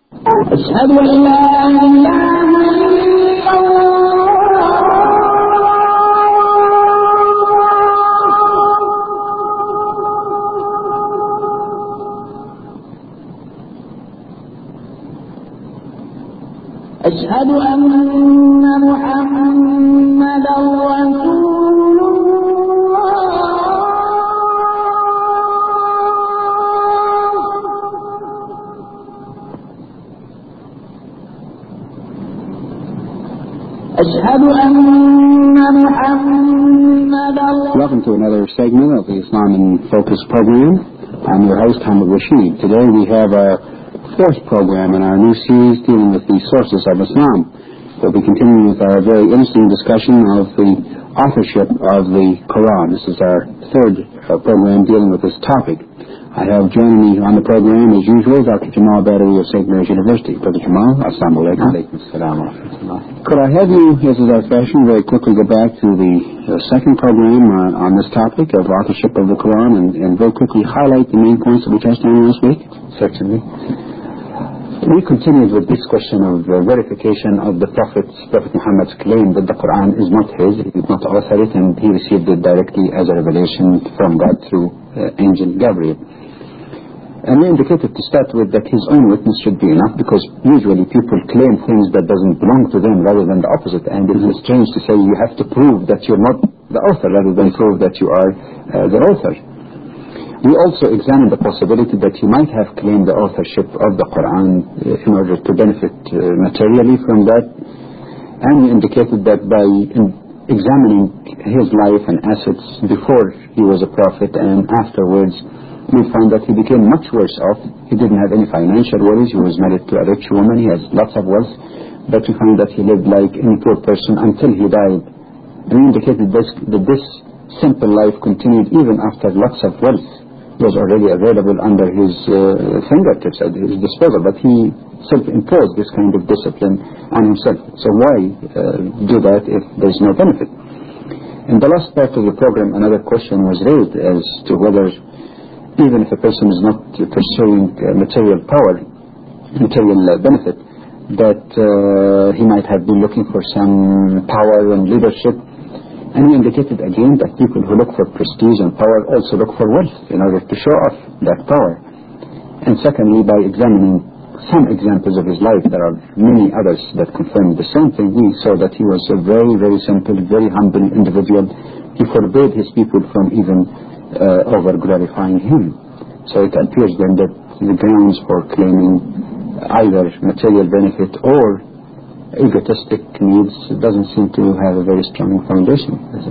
أشهد أن لا إله إلا الله أشهد أن محمدا رسول Welcome to another segment of the Islam in Focus program. I'm your host, Hamid Rashid. Today we have our fourth program in our new series dealing with the sources of Islam. We'll be continuing with our very interesting discussion of the authorship of the Quran. This is our third program dealing with this topic. I have joining me on the program, as usual, Dr. Jamal Badawi of St. Mary's University. Brother Jamal, assalamu alaikum. Could I have you, as is our fashion, very quickly go back to the second program on this topic of authorship of the Quran and very quickly highlight the main points that we touched on last week? Certainly. We continued with this question of verification of the Prophet Muhammad's claim that the Quran is not his, he did not author it, and he received it directly as a revelation from God through Angel Gabriel. And we indicated to start with that his own witness should be enough, because usually people claim things that doesn't belong to them rather than the opposite, and it is strange to say you have to prove that you're not the author rather than prove that you are the author. We also examined the possibility that he might have claimed the authorship of the Quran in order to benefit materially from that, and we indicated that by examining his life and assets before he was a prophet and afterwards, we found that he became much worse off. He didn't have any financial worries. He was married to a rich woman. He has lots of wealth, but we found that he lived like any poor person until he died. And we indicated that this simple life continued even after lots of wealth was already available under his fingertips at his disposal, but he self-imposed this kind of discipline on himself. So why do that if there's no benefit? In the last part of the program, another question was raised as to whether, even if a person is not pursuing material power, material benefit, that he might have been looking for some power and leadership. And we indicated again that people who look for prestige and power also look for wealth in order to show off that power. And secondly, by examining some examples of his life, there are many others that confirm the same thing. We saw that he was a very, very simple, very humble individual. He forbade his people from even over-glorifying him. So it appears then that the grounds for claiming either material benefit or egotistic needs doesn't seem to have a very strong foundation, does it?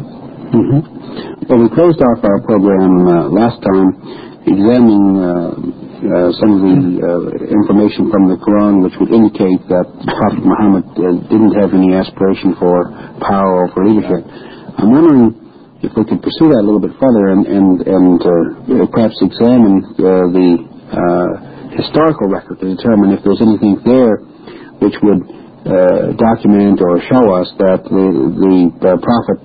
Well, we closed off our program last time examining some of the information from the Quran which would indicate that Prophet Muhammad didn't have any aspiration for power or for leadership. I'm wondering if we could pursue that a little bit further and perhaps examine the historical record to determine if there's anything there which would document or show us that the Prophet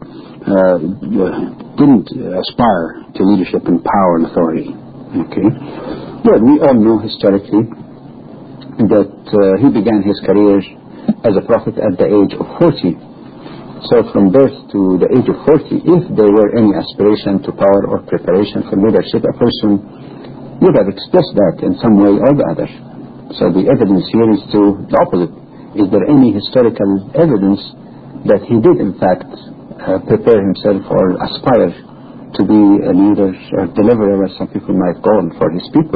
didn't aspire to leadership and power and authority. Okay. Well, we all know historically that he began his career as a prophet at the age of 40. So from birth to the age of 40, if there were any aspiration to power or preparation for leadership, a person would have expressed that in some way or the other. So the evidence here is to the opposite. Is there any historical evidence that he did in fact prepare himself or aspire to be a leader or deliverer, as some people might call, for his people?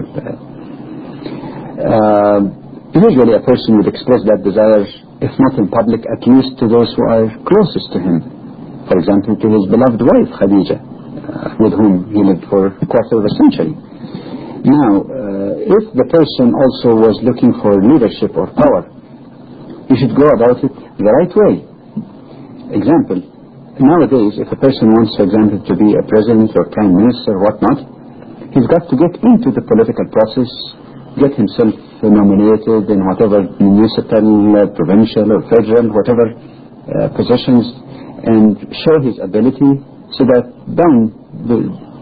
Usually a person would express that desire, if not in public, at least to those who are closest to him. For example, to his beloved wife, Khadija, with whom he lived for a quarter of a century. Now, if the person also was looking for leadership or power, you should go about it the right way. Example, nowadays, if a person wants, for example, to be a president or prime minister or whatnot, he's got to get into the political process, get himself nominated in whatever municipal, provincial or federal, whatever positions, and show his ability so that down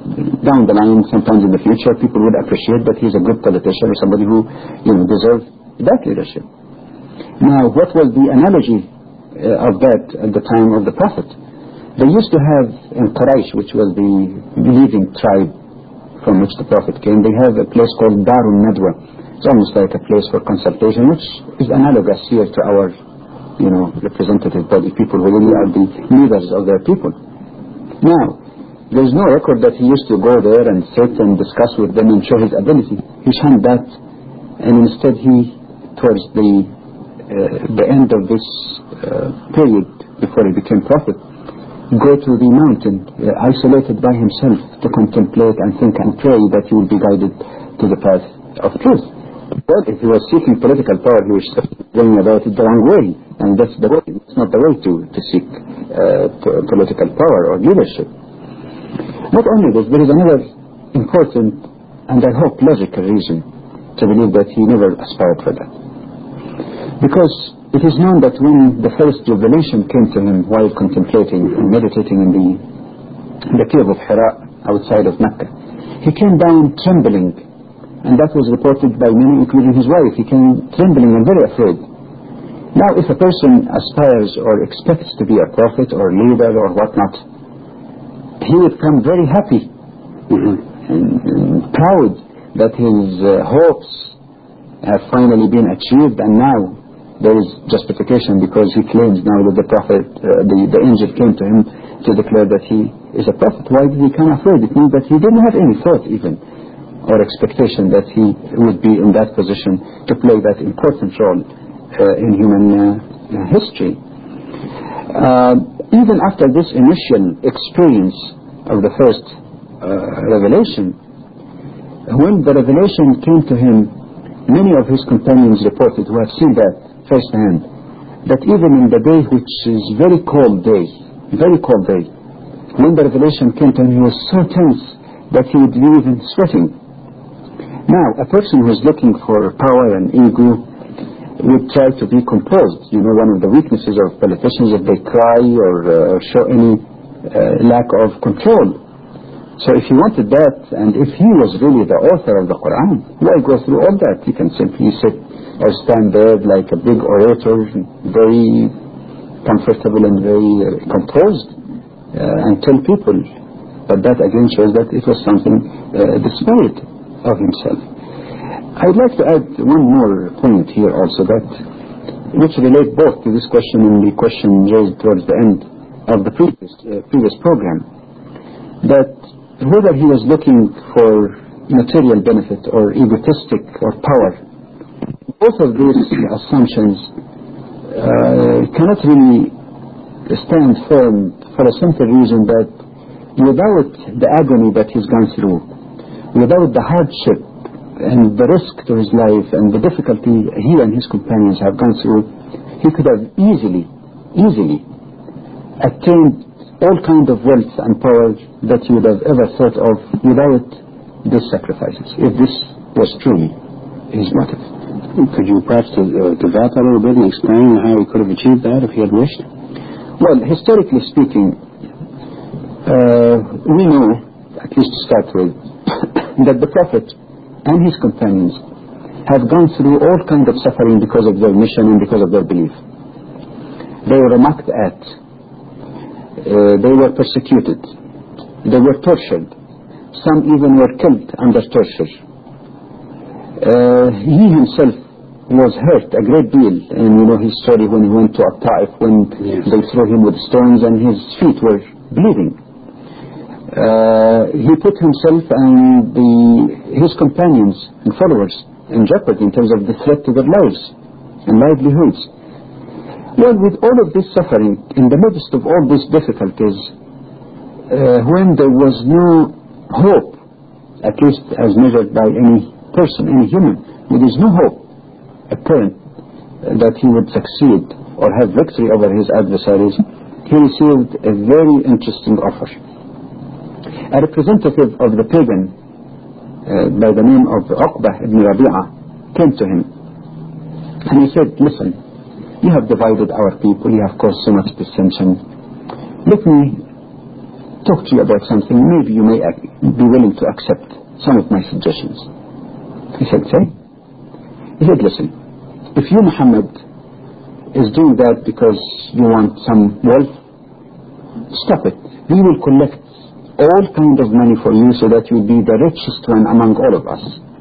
the line, sometimes in the future, people would appreciate that he's a good politician or somebody who deserves that leadership. Now, what was the analogy of that at the time of the Prophet? They used to have in Quraysh, which was the believing tribe from which the Prophet came, they have a place called Darun Nadwa. It's almost like a place for consultation, which is analogous here to our, representative body, people who really are the leaders of their people. Now, there's no record that he used to go there and sit and discuss with them and show his ability. He shunned that, and instead he, towards the end of this period before he became prophet, go to the mountain, isolated by himself, to contemplate and think and pray that he will be guided to the path of truth. Well, if he was seeking political power, he was going about it the wrong way, and that's the way. It's not the way to seek political power or leadership. Not only this, there is another important and I hope logical reason to believe that he never aspired for that. Because it is known that when the first revelation came to him while contemplating and meditating in the cave of Hira outside of Mecca, he came down trembling, and that was reported by many, including his wife. He came trembling and very afraid. Now, if a person aspires or expects to be a prophet or leader or whatnot, he would come very happy and proud that his hopes have finally been achieved, and now there is justification because he claims now that the prophet, the angel came to him to declare that he is a prophet. Why did he come afraid? It means that he didn't have any thought even or expectation that he would be in that position to play that important role in human history. Even after this initial experience of the first revelation, when the revelation came to him, many of his companions reported, who have seen that firsthand, that even in the day which is very cold day, when the revelation came to him, he was so tense that he would be even sweating. Now, a person who is looking for power and ego would try to be composed. One of the weaknesses of politicians is they cry or show any lack of control. So if he wanted that, and if he was really the author of the Quran, why go through all that? He can simply sit or stand there like a big orator, very comfortable and very composed, and tell people. But that again shows that it was something, the spirit of himself. I'd like to add one more point here also, that which relate both to this question and the question raised towards the end of the previous program, that whether he was looking for material benefit or egotistic or power, both of these assumptions cannot really stand firm for a simple reason, that without the agony that he's gone through, without the hardship and the risk to his life and the difficulty he and his companions have gone through, he could have easily attained all kinds of wealth and power that he would have ever thought of without these sacrifices, if this was truly his motive. Could you perhaps develop that a little bit and explain how he could have achieved that if he had wished? Well, historically speaking, we know, at least to start with, that the Prophet and his companions have gone through all kinds of suffering because of their mission and because of their belief. They were mocked at, they were persecuted, they were tortured, some even were killed under torture. He himself was hurt a great deal, and his story when he went to Ta'if, when they threw him with stones and his feet were bleeding. He put himself and his companions and followers in jeopardy in terms of the threat to their lives and livelihoods. Well, with all of this suffering, in the midst of all these difficulties, when there was no hope, at least as measured by any person, any human, there is no hope apparent that he would succeed or have victory over his adversaries, he received a very interesting offer. A representative of the pagan by the name of Uqbah ibn Rabi'ah came to him and he said, listen, you have divided our people, you have caused so much dissension, let me talk to you about something, maybe you may be willing to accept some of my suggestions. He said, say? He said, listen, If you, Muhammad, is doing that because you want some wealth, stop it. We will collect all kind of money for you so that you will be the richest one among all of us.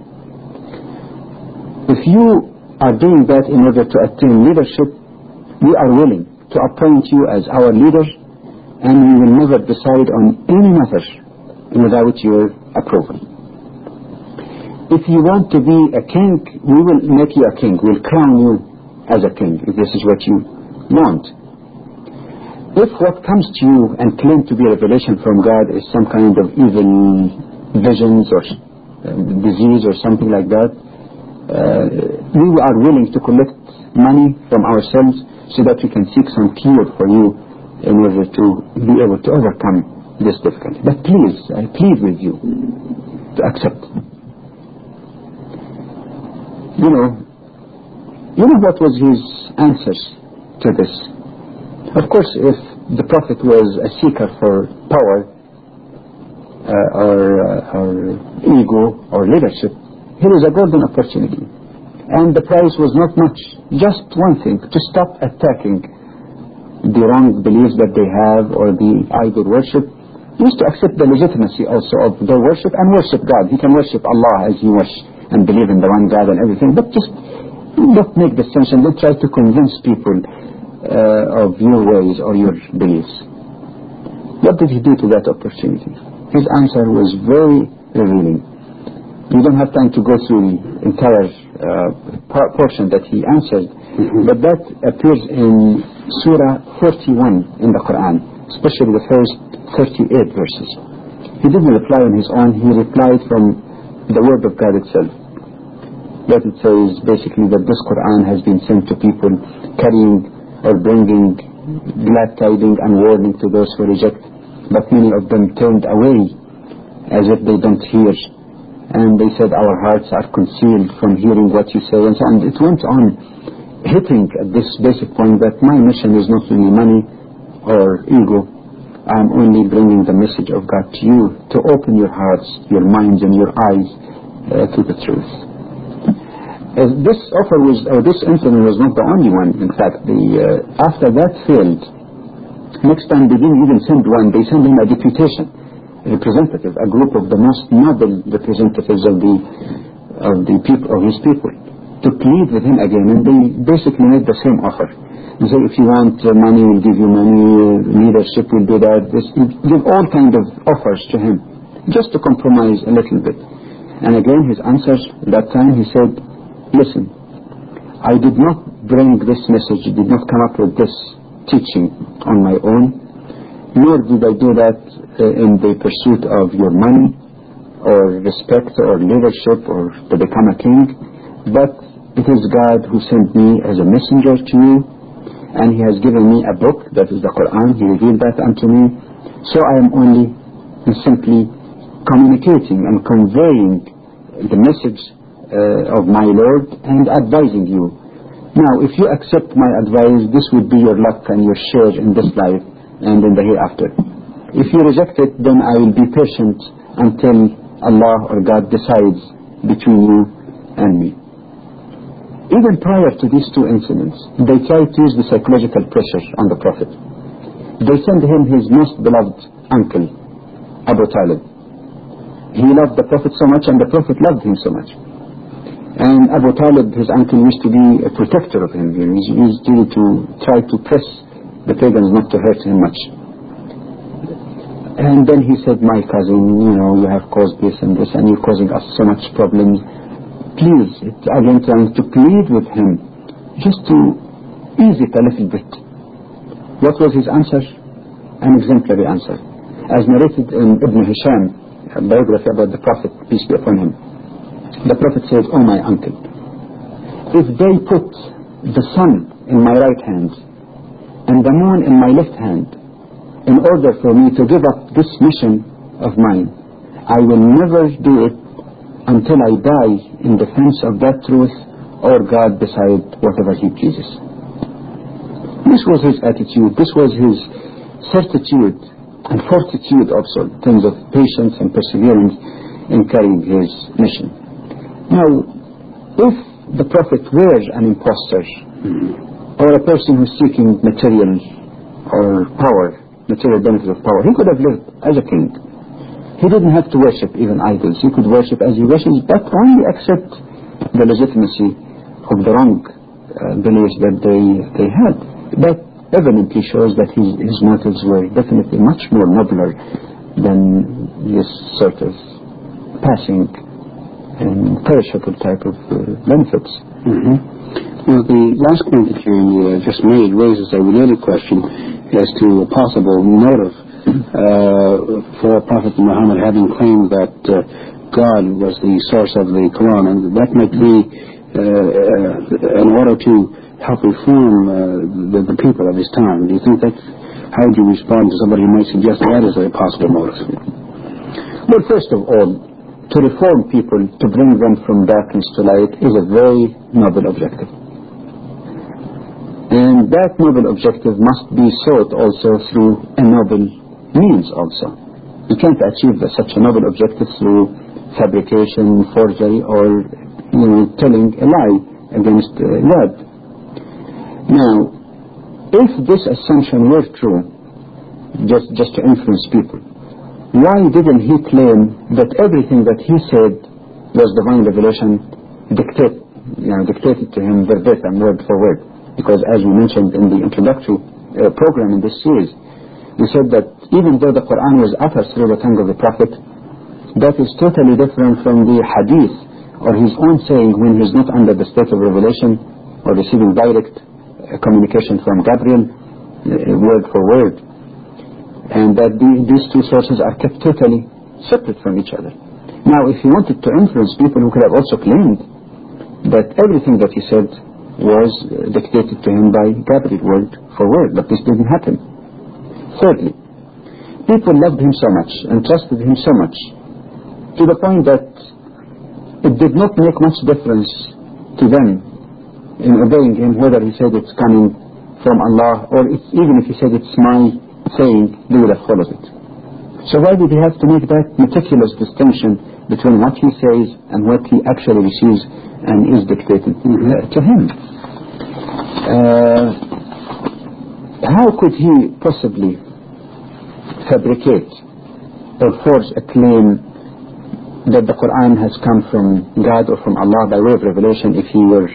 If you are doing that in order to attain leadership, we are willing to appoint you as our leader, and we will never decide on any matter without your approval. If you want to be a king, we will make you a king. We'll crown you as a king, if this is what you want. If what comes to you and claim to be revelation from God is some kind of evil visions or disease or something like that, we are willing to collect money from ourselves so that we can seek some cure for you in order to be able to overcome this difficulty. But please, I plead with you to accept. You know what was his answers to this? Of course, if the Prophet was a seeker for power or ego or leadership, here is a golden opportunity. And the price was not much. Just one thing, to stop attacking the wrong beliefs that they have or the idol worship. He is to accept the legitimacy also of their worship and worship God. He can worship Allah as he wish and believe in the one God and everything, but just don't make distinction. Don't try to convince people of your ways or your beliefs. What did he do to that opportunity? His answer was very revealing. We don't have time to go through the entire portion that he answered, but that appears in Surah 41 in the Quran, especially the first 38 verses. He didn't reply on his own. He replied from the word of God itself. That it says basically that this Quran has been sent to people carrying or bringing glad tidings and warning to those who reject, but many of them turned away as if they don't hear, and they said our hearts are concealed from hearing what you say, and so on. It went on hitting at this basic point that my mission is not really money or ego. I'm only bringing the message of God to you to open your hearts, your minds and your eyes to the truth. This offer was, or this incident was not the only one. In fact, after that failed, next time they didn't even send one. They sent him a deputation, a representative, a group of the most noble representatives of the people, of his people, to plead with him again. And they basically made the same offer. They say, if you want money, we'll give you money. Leadership will do that. Give all kind of offers to him, just to compromise a little bit. And again, his answer that time, he said, listen, I did not bring this message, did not come up with this teaching on my own, nor did I do that in the pursuit of your money or respect or leadership or to become a king, but it is God who sent me as a messenger to you, and he has given me a book, that is the Quran. He revealed that unto me, so I am only simply communicating and conveying the message of my Lord and advising you. Now, if you accept my advice, this would be your luck and your share in this life and in the hereafter. If you reject it, then I will be patient until Allah or God decides between you and me. Even prior to these two incidents, they tried to use the psychological pressure on the Prophet. They sent him his most beloved uncle, Abu Talib. He loved the Prophet so much, and the Prophet loved him so much. And Abu Talib, his uncle, used to be a protector of him. He used to try to press the pagans not to hurt him much. And then he said, my cousin, you have caused this and this, and you're causing us so much problems. Please, again trying to plead with him, just to ease it a little bit. What was his answer? An exemplary answer. As narrated in Ibn Hisham, a biography about the Prophet, peace be upon him. The Prophet says, oh my uncle, if they put the sun in my right hand and the moon in my left hand in order for me to give up this mission of mine, I will never do it until I die in defense of that truth, or God decide whatever he pleases. This was his attitude, this was his certitude and fortitude also, in terms of patience and perseverance in carrying his mission. Now, if the Prophet were an impostor or a person who's seeking material or power, material benefit of power, he could have lived as a king. He didn't have to worship even idols. He could worship as he wishes, but only accept the legitimacy of the wrong beliefs that they had. That evidently shows that his motives were definitely much more nobler than this sort of passing and perishable type of benefits. Well, the last point that you just made raises a related question as to a possible motive for Prophet Muhammad having claimed that God was the source of the Quran, and that might be in order to help reform the people of his time. Do you think that? How would you respond to somebody who might suggest that is a possible motive? Well, first of all, to reform people, to bring them from darkness to light, is a very noble objective. And that noble objective must be sought also through a noble means also. You can't achieve such a noble objective through fabrication, forgery, or telling a lie against God. Now, if this assumption were true, just to influence people, why didn't he claim that everything that he said was divine revelation dictated to him verbatim, word for word? Because as we mentioned in the introductory program in this series, we said that even though the Quran was uttered through the tongue of the Prophet, that is totally different from the hadith or his own saying when he's not under the state of revelation or receiving direct communication from Gabriel, word for word. And that these two sources are kept totally separate from each other. Now, if he wanted to influence people, who could have also claimed that everything that he said was dictated to him by Gabriel, word for word, but this didn't happen. Thirdly, people loved him so much and trusted him so much to the point that it did not make much difference to them in obeying him whether he said it's coming from Allah or even if he said it's my saying, they would have followed it. So why did he have to make that meticulous distinction between what he says and what he actually receives and is dictated to him? How could he possibly fabricate or forge a claim that the Quran has come from God or from Allah by way of revelation if he were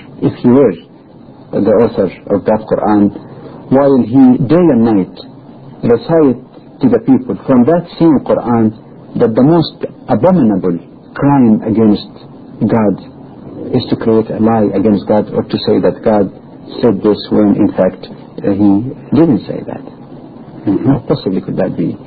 the author of that Quran, while he day and night recite to the people from that same Quran that the most abominable crime against God is to create a lie against God or to say that God said this when in fact he didn't say that. How possibly could that be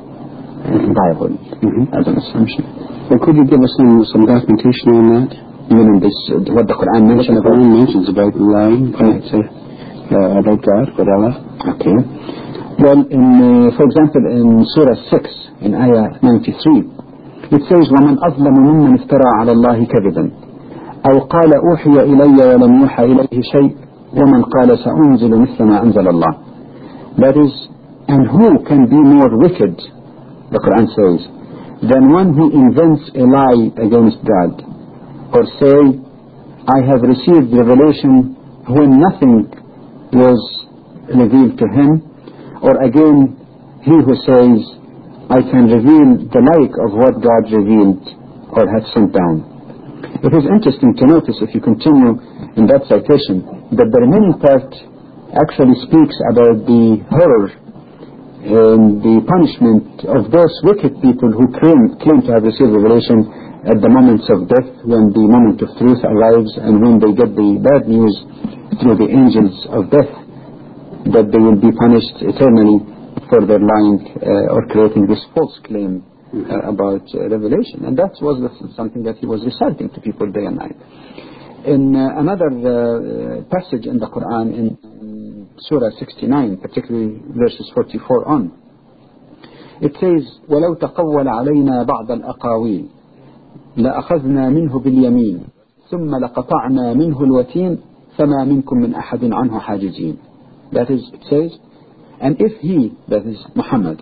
viable as an assumption? Well, could you give us some documentation on that? You mean this, what the Quran mentions about? The Quran mentions about lying, about God, about Allah. Okay. Well, for example, in Surah 6, in Ayah 93, it says, وَمَنْ أَظْلَمُ مِمَّنْ افترى على الله كذبا أو قال أوحي إلي ولم يوحى إليه شيء ومن قال سأنزل مثل ما أنزل الله. That is, and who can be more wicked, the Quran says, than one who invents a lie against God, or say, I have received revelation when nothing was revealed to him, or again, he who says, I can reveal the like of what God revealed or had sent down. It is interesting to notice, if you continue in that citation, that the remaining part actually speaks about the horror and the punishment of those wicked people who claim to have received revelation at the moments of death, when the moment of truth arrives and when they get the bad news through the angels of death, that they will be punished eternally for their lying or creating this false claim about revelation. And that was something that he was reciting to people day and night. In another passage in the Quran, in Surah 69, particularly verses 44 on, it says, وَلَوْ تَقَوَّلَ عَلَيْنَا بَعْضَ الْأَقَاوِيلِ لَأَخَذْنَا مِنْهُ بِالْيَمِينِ ثُمَّ لَقَطَعْنَا مِنْهُ الْوَتِينَ فَمَا مِنْكُمْ مِنْ أَحَدٍ عَنْهُ حَاجِزِينَ. That is, it says, and if he, that is Muhammad,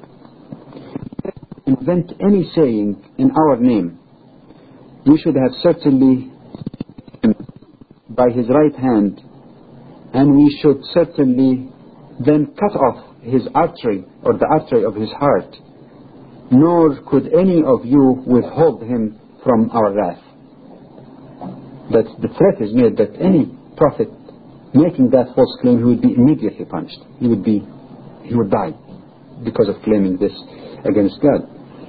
invent any saying in our name, we should have certainly by his right hand, and we should certainly then cut off his artery, or the artery of his heart, nor could any of you withhold him from our wrath. That the threat is made that any prophet making that false claim, he would be immediately punished. He would die because of claiming this against God.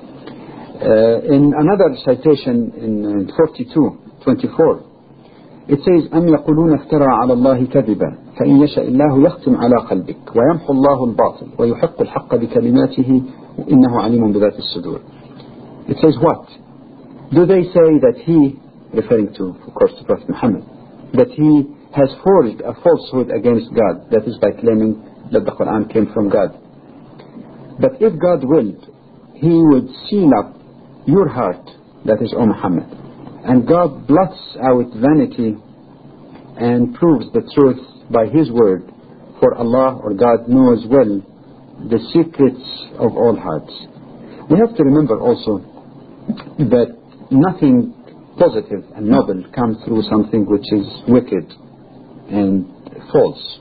In another citation in 42:24, it says, أم يقولون افترى على الله كذبا فإن يشاء الله يختم على قلبك ويمحو الله الباطل ويحق الحق بكلماته إنه عليم بذات الصدور. It says what? Do they say that he, referring to, of course, to Prophet Muhammad, that he has forged a falsehood against God, that is by claiming that the Quran came from God. But if God willed, he would seal up your heart, that is, O Muhammad, and God blots out vanity and proves the truth by his word, for Allah or God knows well the secrets of all hearts. We have to remember also that nothing positive and noble comes through something which is wicked and false,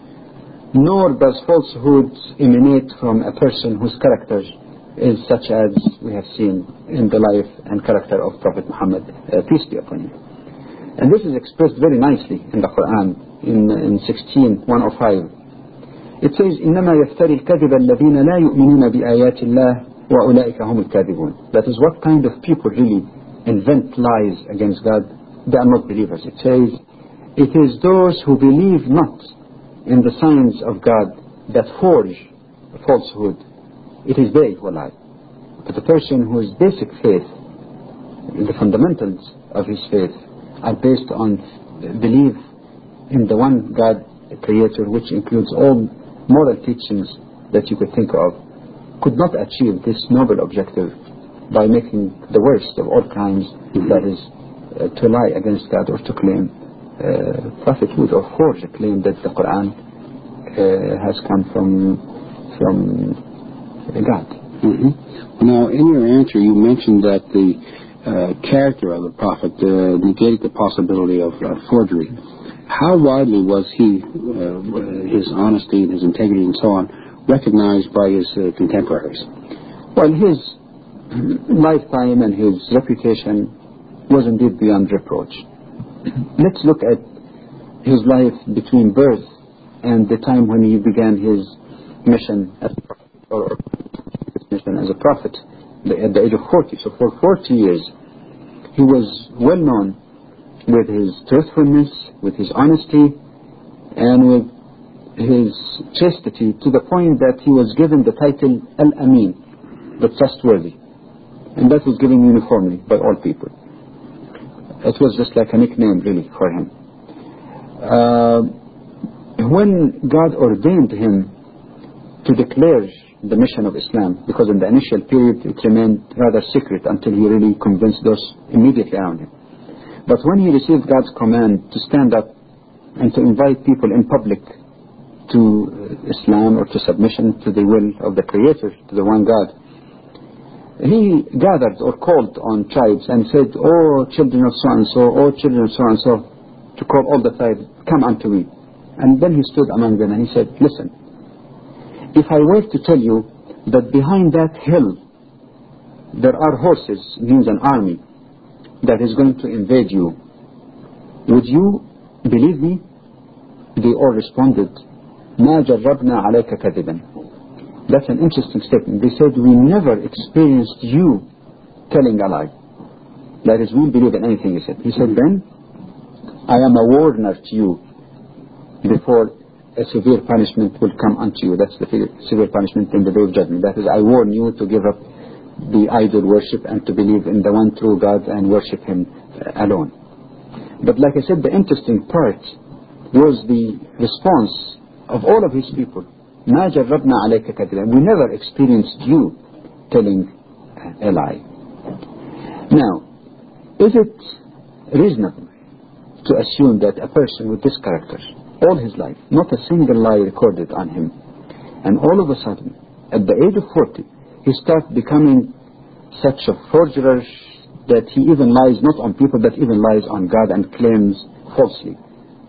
nor does falsehood emanate from a person whose character is such as we have seen in the life and character of Prophet Muhammad, peace be upon him. And this is expressed very nicely in the Quran in 16:105. It says, إنما يفتري الكذب الذين لا يؤمنون بآيات الله وأولئك هم الكاذبون. That is, what kind of people really invent lies against God? They are not believers. It says, it is those who believe not in the signs of God that forge falsehood. It is they who lie. But the person whose basic faith, the fundamentals of his faith, are based on belief in the one God, Creator, which includes all moral teachings that you could think of, could not achieve this noble objective by making the worst of all crimes, that is, to lie against God or to claim prophethood or forge a claim that the Quran has come from God. Mm-hmm. Now, in your answer, you mentioned that the character of the prophet negated the possibility of forgery. How widely was he, his honesty and his integrity and so on, recognized by his contemporaries? Well, his lifetime and his reputation was indeed beyond reproach. Let's look at his life between birth and the time when he began his mission as a prophet, or his mission as a prophet at the age of 40. So for 40 years, he was well known with his truthfulness, with his honesty, and with his chastity, to the point that he was given the title Al-Amin, the trustworthy. And that was given uniformly by all people. It was just like a nickname, really, for him. When God ordained him to declare the mission of Islam, because in the initial period it remained rather secret until he really convinced those immediately around him. But when he received God's command to stand up and to invite people in public to Islam or to submission to the will of the Creator, to the one God, he gathered or called on tribes and said, "Oh, children of so-and-so, oh, children of so-and-so," to call all the tribes, "Come unto me." And then he stood among them and he said, "Listen, if I were to tell you that behind that hill there are horses," means an army, "that is going to invade you, would you believe me?" They all responded, "Ma jarrabna alayka kadiban." That's an interesting statement. They said, "We never experienced you telling a lie. That is, we believe in anything you said." He said, "Then I am a warner to you before a severe punishment will come unto you." That's the severe punishment in the day of judgment. That is, I warn you to give up the idol worship and to believe in the one true God and worship Him alone. But like I said, the interesting part was the response of all of his people. "Ma jarrabna alayka kadiban." We never experienced you telling a lie. Now, is it reasonable to assume that a person with this character, all his life, not a single lie recorded on him, and all of a sudden, at the age of 40, he starts becoming such a forger that he even lies not on people but even lies on God and claims falsely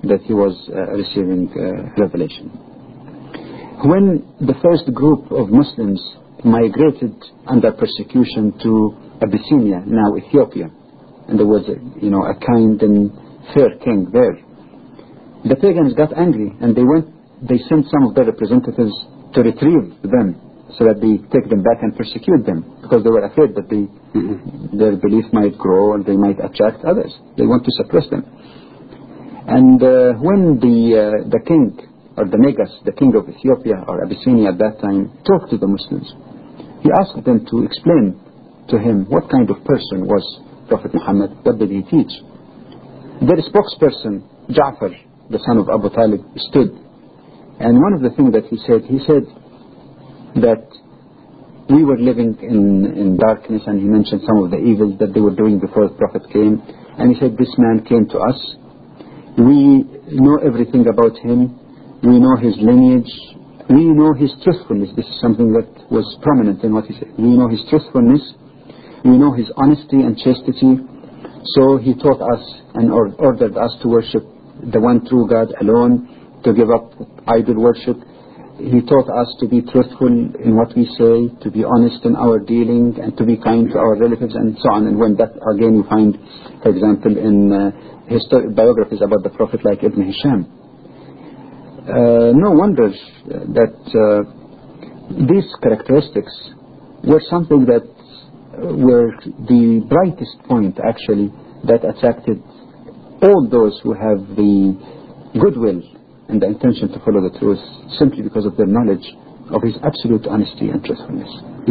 that he was receiving revelation. When the first group of Muslims migrated under persecution to Abyssinia, now Ethiopia, and there was a kind and fair king there, the pagans got angry and they sent some of their representatives to retrieve them so that they take them back and persecute them, because they were afraid that their belief might grow and they might attract others. They want to suppress them. And when the king, or the Negus, the king of Ethiopia or Abyssinia at that time, talked to the Muslims, he asked them to explain to him what kind of person was Prophet Muhammad, what did he teach. Their spokesperson, Ja'far, the son of Abu Talib, stood, and one of the things that he said that we were living in darkness, and he mentioned some of the evils that they were doing before the Prophet came, and he said, this man came to us, we know everything about him, we know his lineage, we know his truthfulness. This is something that was prominent in what he said. We know his truthfulness, we know his honesty and chastity, so he taught us and ordered us to worship the one true God alone, to give up idol worship. He taught us to be truthful in what we say, to be honest in our dealing, and to be kind to our relatives, and so on. And when that, again, you find, for example, in biographies about the Prophet like Ibn Hisham. No wonder that these characteristics were something that were the brightest point, actually, that attracted all those who have the goodwill and the intention to follow the truth, simply because of their knowledge of his absolute honesty and truthfulness.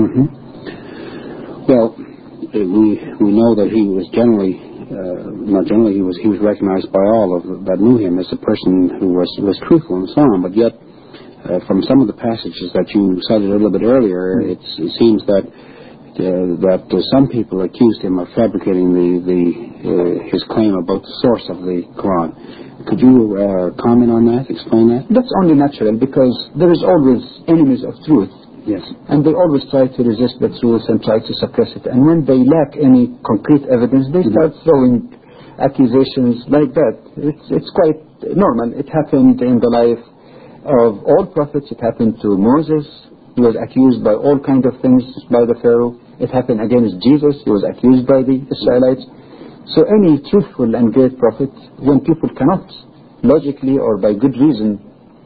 Well, we know that he was generally, not generally, he was recognized by all that knew him as a person who was truthful and so on. But yet, from some of the passages that you cited a little bit earlier, it seems that some people accused him of fabricating his claim about the source of the Quran. Could you comment on that, explain that? That's only natural, because there is always enemies of truth. Yes. And they always try to resist the truth and try to suppress it. And when they lack any concrete evidence, they start throwing accusations like that. It's quite normal. It happened in the life of all prophets. It happened to Moses. He was accused by all kinds of things by the Pharaoh. It happened against Jesus. He was accused by the Israelites. So any truthful and great prophet, when people cannot logically or by good reason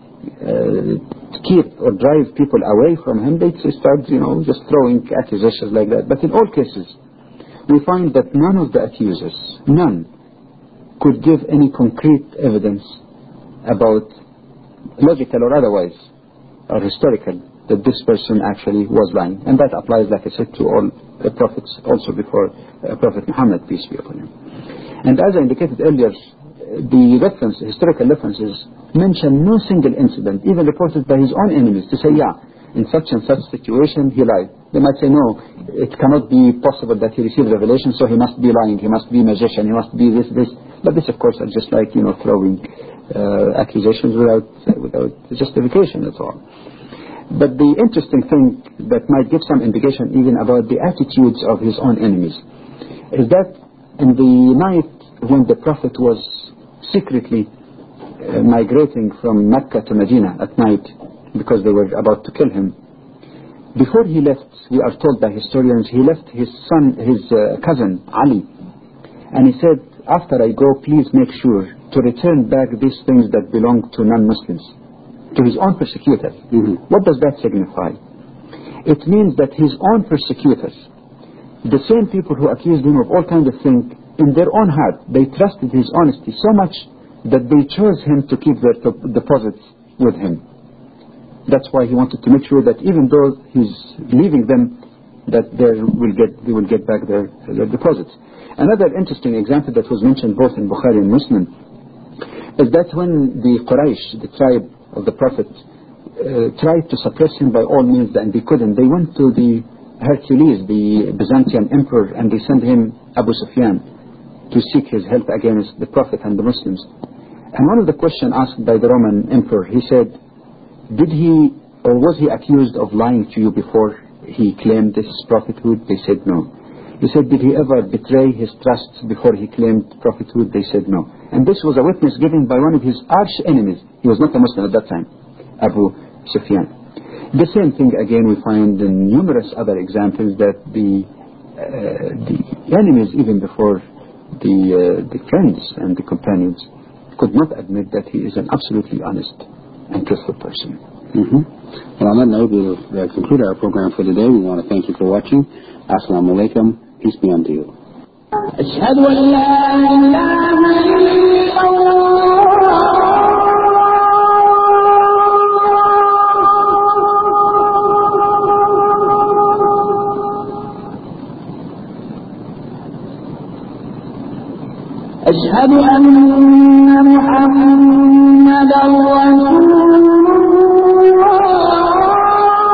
keep or drive people away from him, they start, just throwing accusations like that. But in all cases, we find that none of the accusers, none, could give any concrete evidence about, logical or otherwise, or historical, that this person actually was lying. And that applies, like I said, to all the prophets, also before Prophet Muhammad, peace be upon him. And as I indicated earlier, the historical references mention no single incident, even reported by his own enemies, to say, in such and such situation, he lied. They might say, no, it cannot be possible that he received revelation, so he must be lying, he must be a magician, he must be this. But this, of course, are just like, throwing accusations without justification at all. But the interesting thing that might give some indication even about the attitudes of his own enemies is that in the night when the Prophet was secretly migrating from Mecca to Medina at night, because they were about to kill him, before he left, we are told by historians, he left his cousin Ali, and he said, after I go, please make sure to return back these things that belong to non-Muslims, to his own persecutors. What does that signify? It means that his own persecutors, the same people who accused him of all kinds of things, in their own heart, they trusted his honesty so much that they chose him to keep their deposits with him. That's why he wanted to make sure that even though he's leaving them, that they will get back their deposits. Another interesting example that was mentioned both in Bukhari and Muslim is that when the Quraysh, the tribe of the Prophet, tried to suppress him by all means, and they couldn't, they went to the Hercules, the Byzantine emperor, and they sent him Abu Sufyan to seek his help against the Prophet and the Muslims. And one of the questions asked by the Roman emperor, he said, was he accused of lying to you before he claimed this prophethood? They said no. They said, did he ever betray his trust before he claimed prophethood? They said no. And this was a witness given by one of his arch enemies. He was not a Muslim at that time, Abu Sufyan. The same thing again we find in numerous other examples, that the enemies, even before the friends and the companions, could not admit that he is an absolutely honest and truthful person. Well, on that note, we'll conclude our program for today. We want to thank you for watching. Assalamu alaikum. Peace be unto you. أشهد أن لا إله إلا الله أشهد أن محمدا